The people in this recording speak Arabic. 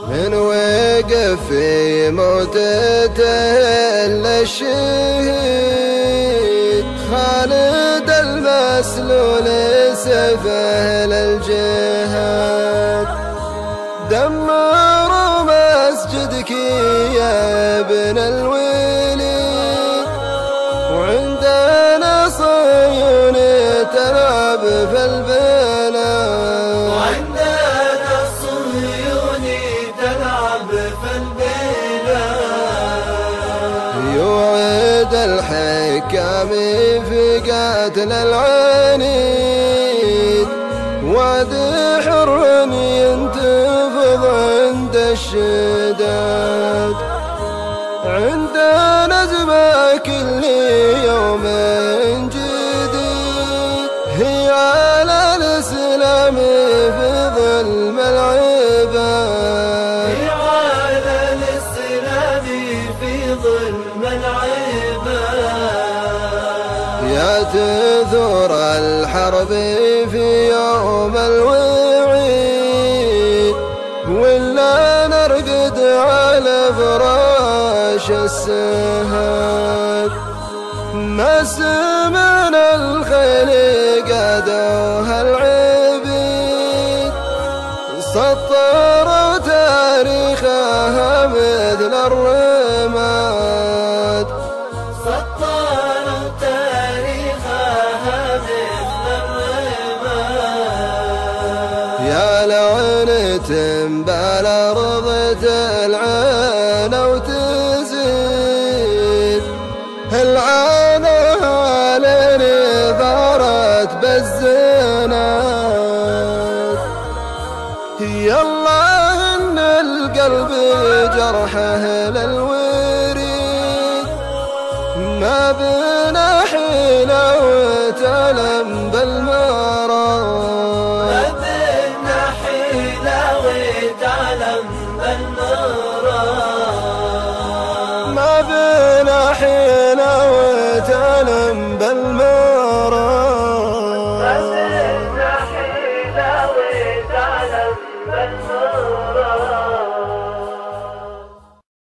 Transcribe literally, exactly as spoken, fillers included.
من وقف في موتته إلا الشهيد خالد المسلول سيفه للجهاد. دمروا مسجدك يا ابن الوليد وعندنا صيون تلعب في البلاد. وعندنا صيون تلعب في البلاد. يوعد الحكام في قتل العنيد وعد حر ينتفض عند الشداد. عندنا زما كل يوم جديد هي على الإسلام في ظلم العباد. هي على الإسلام في ظلم العباد. يا تثور الحرب في يوم الوعيد ولا نرقد على فراش السهاد. ما سمعنا الخيل قادوها العبيد سطروا تاريخها مثل الرماد. سطروا تاريخها مثل الرماد. يا لعنة بالأرض تلعن وتزيد العانة عليني ثارت بالزناد. يالله إن القلب جرحه للوريد ما بنا حيلة وتلم بالمرض. ما بنا حيلة وتعلم بالمرض. ما بنا حيلة وتلم بالمرض.